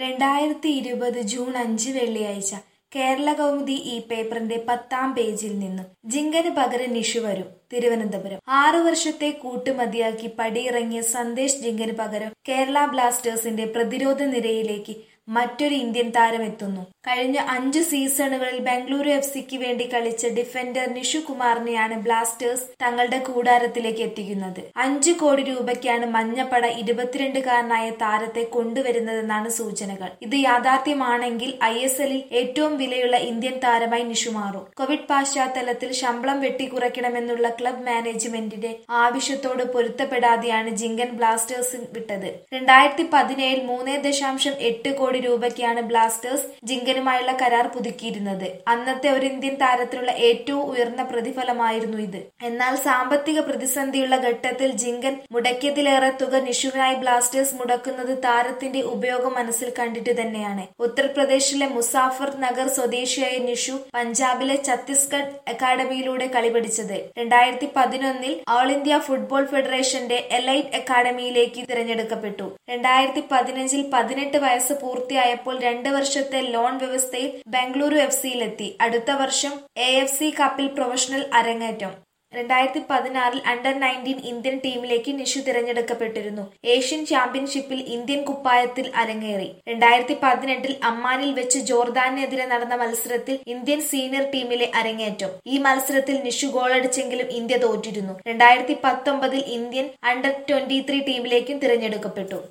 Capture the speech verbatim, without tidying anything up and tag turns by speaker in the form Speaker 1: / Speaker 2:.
Speaker 1: രണ്ടായിരത്തി ഇരുപത് ജൂൺ അഞ്ച് വെള്ളിയാഴ്ച കേരളകൗമുദി ഈ പേപ്പറിന്റെ പത്താം പേജിൽ നിന്നും ജിങ്കന് പകരം നിഷു വരും. തിരുവനന്തപുരം ആറു വർഷത്തെ കൂട്ടുമതിയാക്കി പടിയിറങ്ങിയ സന്ദേശ് ജിങ്കന് പകരം കേരള ബ്ലാസ്റ്റേഴ്സിന്റെ പ്രതിരോധ നിരയിലേക്ക് മറ്റൊരു ഇന്ത്യൻ താരം എത്തുന്നു. കഴിഞ്ഞ അഞ്ചു സീസണുകളിൽ ബംഗളൂരു എഫ് സിക്ക് വേണ്ടി കളിച്ച ഡിഫൻഡർ നിഷു കുമാറിനെയാണ് ബ്ലാസ്റ്റേഴ്സ് തങ്ങളുടെ കൂടാരത്തിലേക്ക് എത്തിക്കുന്നത്. അഞ്ചു കോടി രൂപയ്ക്കാണ് മഞ്ഞപ്പട ഇരുപത്തിരണ്ടുകാരനായ താരത്തെ കൊണ്ടുവരുന്നതെന്നാണ് സൂചനകൾ. ഇത് യാഥാർത്ഥ്യമാണെങ്കിൽ ഐ എസ് എല്ലിൽ ഏറ്റവും വിലയുള്ള ഇന്ത്യൻ താരമായി നിഷു മാറും. കോവിഡ് പശ്ചാത്തലത്തിൽ ശമ്പളം വെട്ടിക്കുറയ്ക്കണമെന്നുള്ള ക്ലബ് മാനേജ്മെന്റിന്റെ ആവശ്യത്തോട് പൊരുത്തപ്പെടാതെയാണ് ജിങ്കൻ ബ്ലാസ്റ്റേഴ്സ് വിട്ടത്. രണ്ടായിരത്തി പതിനേഴിൽ മൂന്ന് ദശാംശം എട്ട് കോടി രൂപയ്ക്കാണ് ബ്ലാസ്റ്റേഴ്സ് ജിങ്കനുമായുള്ള കരാർ പുതുക്കിയിരുന്നത്. അന്നത്തെ ഒരു ഇന്ത്യൻ താരത്തിനുള്ള ഏറ്റവും ഉയർന്ന പ്രതിഫലമായിരുന്നു ഇത്. എന്നാൽ സാമ്പത്തിക പ്രതിസന്ധിയുള്ള ഘട്ടത്തിൽ ജിങ്കൻ മുടക്കിയതിലേറെ തുക നിഷുവിനായി ബ്ലാസ്റ്റേഴ്സ് മുടക്കുന്നത് താരത്തിന്റെ ഉപയോഗം മനസ്സിൽ കണ്ടിട്ട് തന്നെയാണ്. ഉത്തർപ്രദേശിലെ മുസാഫർ നഗർ സ്വദേശിയായ നിഷു പഞ്ചാബിലെ ഛത്തീസ്ഗഡ് അക്കാഡമിയിലൂടെ കളി പഠിച്ചത്. രണ്ടായിരത്തി പതിനൊന്നിൽ ഓൾ ഇന്ത്യ ഫുട്ബോൾ ഫെഡറേഷന്റെ എലൈറ്റ് അക്കാഡമിയിലേക്ക് തിരഞ്ഞെടുക്കപ്പെട്ടു. രണ്ടായിരത്തി പതിനഞ്ചിൽ പതിനെട്ട് വയസ്സ് പൂർത്തിയായപ്പോൾ രണ്ട് വർഷത്തെ ലോൺ വ്യവസ്ഥയിൽ ബംഗളൂരു എഫ് സിയിലെത്തി. അടുത്ത വർഷം എ എഫ് സി കപ്പിൽ പ്രൊഫഷണൽ അരങ്ങേറ്റം. രണ്ടായിരത്തി പതിനാറിൽ അണ്ടർ നയൻറ്റീൻ ഇന്ത്യൻ ടീമിലേക്ക് നിഷു തിരഞ്ഞെടുക്കപ്പെട്ടിരുന്നു. ഏഷ്യൻ ചാമ്പ്യൻഷിപ്പിൽ ഇന്ത്യൻ കുപ്പായത്തിൽ അരങ്ങേറി. രണ്ടായിരത്തി പതിനെട്ടിൽ അമ്മാനിൽ വെച്ച് ജോർദാനെതിരെ നടന്ന മത്സരത്തിൽ ഇന്ത്യൻ സീനിയർ ടീമിലെ അരങ്ങേറ്റം. ഈ മത്സരത്തിൽ നിഷു ഗോളടിച്ചെങ്കിലും ഇന്ത്യ തോറ്റിരുന്നു. രണ്ടായിരത്തി പത്തൊമ്പതിൽ ഇന്ത്യൻ അണ്ടർ ട്വന്റി ത്രീ ടീമിലേക്കും തിരഞ്ഞെടുക്കപ്പെട്ടു.